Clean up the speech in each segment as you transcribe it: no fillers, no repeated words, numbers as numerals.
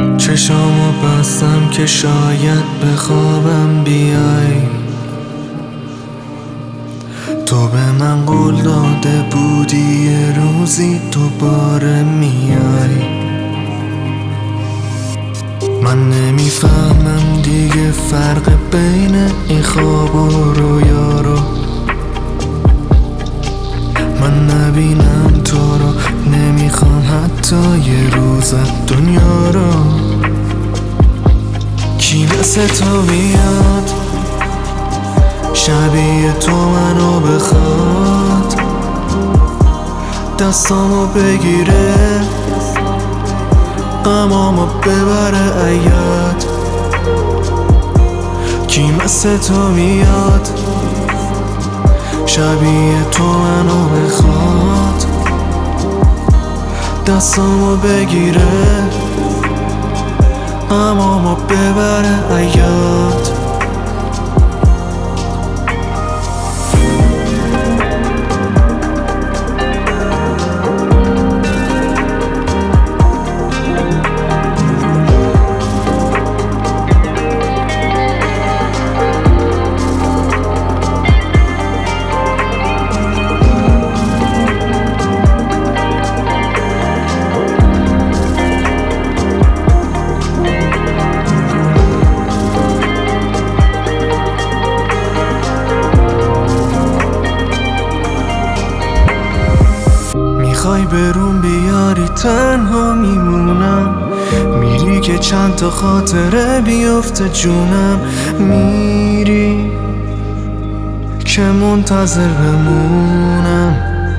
چشامو بستم که شاید بخوابم بیای. تو به من قول داده بودی یه روزی دوباره میای. من نمیفهمم دیگه فرق بین این خواب و رویا رو. من نبینم تو رو، نمیخوام حتی یه روز دنیا رو. کی مثل تو میاد شبیه تو منو بخواد، دستامو بگیره غمامو ببره عیاد. کی مثل تو میاد شبیه تو منو بخواد، دستامو بگیره غمامو ببره عیاد. میخوای برون بیاری تنها میمونم، میری که چند تا خاطره بیفته جونم. میری که منتظر بمونم،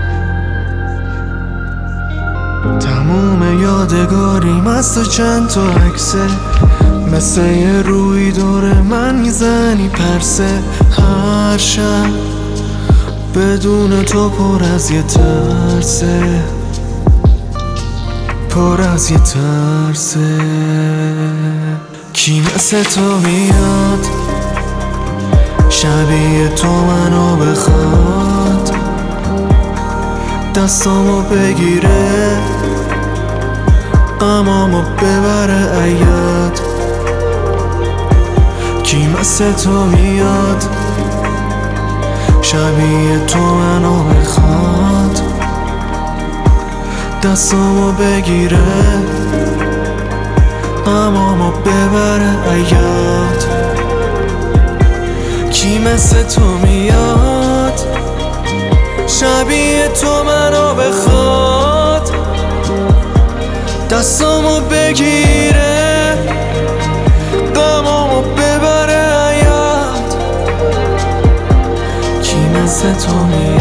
تموم یادگاریم از تو چند تا عکسه، مثل یه روی دور من میزنی پرسه. هر شب بدون تو پر از یه ترسه، پر از یه ترسه. کی مثل تو میاد شبیه تو منو بخواد، دستامو بگیره غمامو ببره عیاد. کی مثل تو میاد شبیه تو منو بخواد، دستامو بگیره غمامو ببره عیاد. کی مثل تو میاد شبیه تو منو بخواد، دستامو بگیره غمامو ببره عیاد. کی مثل تو میاد